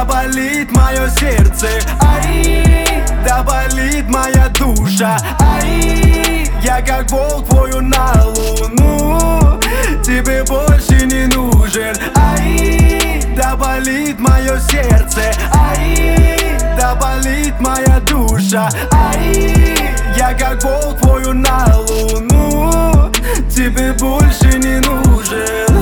да болит мое сердце, ай, да болит моя душа, ай, я как волк вою на луну, тебе больше не нужен, ай, да болит мое сердце, ай, да болит моя душа, ай, я как волк вою на луну, тебе больше не нужен.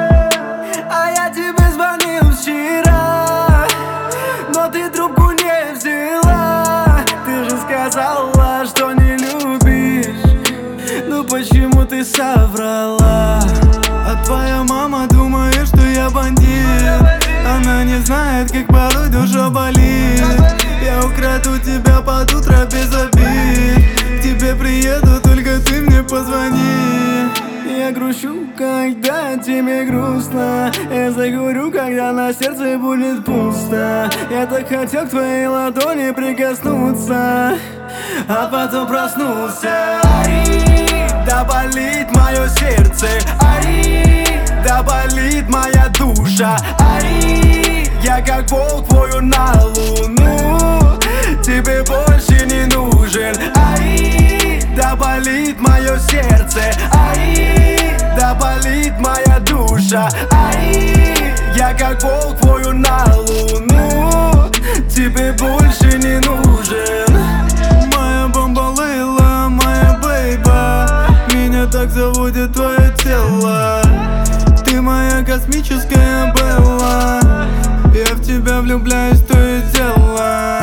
А я тебе звонил вчера, но ты трубку не взяла. Ты же сказала, что не любишь, ну почему ты соврала? А твоя мама думает, что я бандит. Она не знает, как порой душа болит. Я украду тебя под утро без обид. К тебе приеду, только ты мне позвони. Я грущу, когда тебе грустно. Я закурю, когда на сердце будет пусто. Я так хотел к твоей ладони прикоснуться, а потом проснулся. Ай, да болит мое сердце, ай, да болит моя душа, ай, я как волк вою на луну, тебе больше не нужен, ай, да болит мое сердце, ай, да болит моя душа, ай, я как волк вою на луну, тебе больше не нужен. Моя бомба Лейла, моя бейба, меня так заводит твое тело. Ты моя космическая Белла, я в тебя влюбляюсь, то и дело.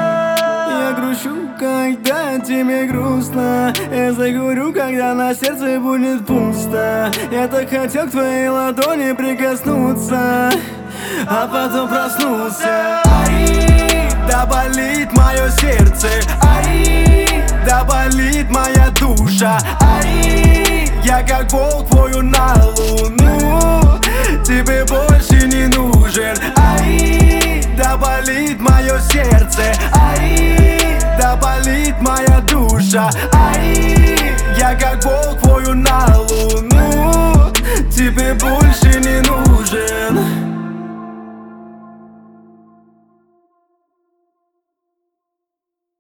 Я грущу, когда тебе грустно. Я закурю, когда на сердце будет пусто. Я так хотел к твоей ладони прикоснуться, а потом проснулся. Ай, да болит мое сердце, ай, да болит моя душа, ай, я как волк вою на луну, тебе больше не нужен, ай, да болит мое сердце, ай, да болит моя душа, ай, я как волк вою на луну, тебе больше не нужен.